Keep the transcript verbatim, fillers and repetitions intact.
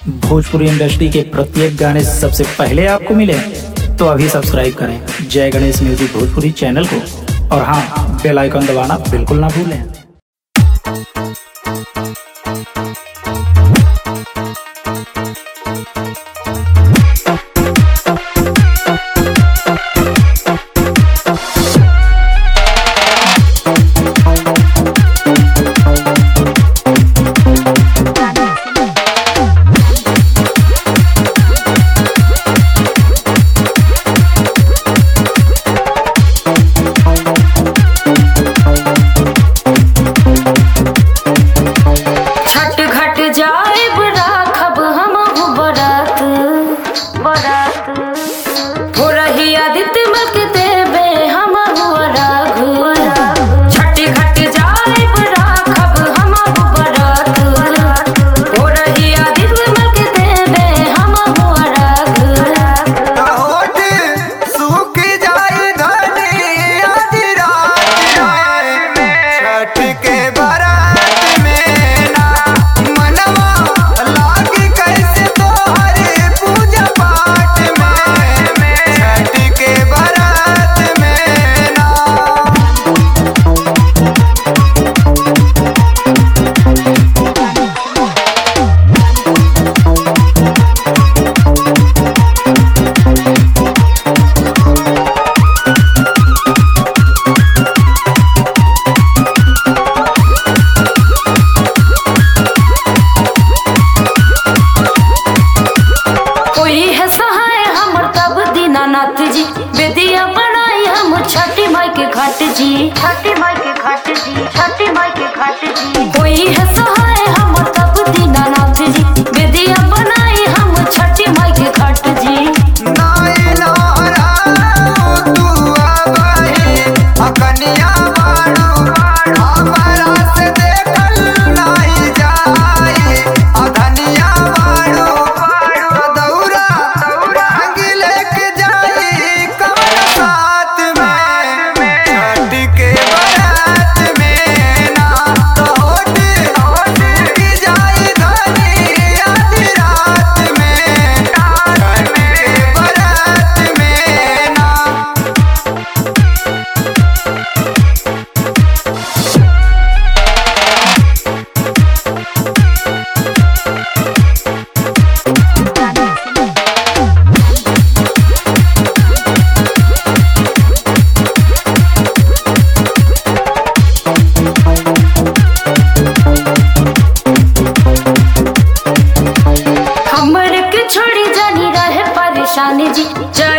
Bhojpuri industry के प्रत्येक गाने सबसे पहले आपको मिले तो अभी सब्सक्राइब करें जय गणेश म्यूजिक भोजपुरी चैनल को, और हाँ, बेल आइकन दबाना बिल्कुल ना भूलें। छठी माई के घाट जी, छठी माई के घाट जी, छठी माई के घाट जी। कोई है सहाय हम तब दीनानाथ जी, बेदिया बनाई हम छठी माई के घाट जी। नाई नारा तू आबाही अकनिया बाड़ू हमारा से देखल नहीं जाई, अधनिया बाड़ू दौरा दौरा गिले के जाई कमर साथ में छठ के बारात में ना होट होट की जाई धनी आधी रात में छठ के बारात में ना। हमर के छोड़ी जानी रहे परेशानी जी।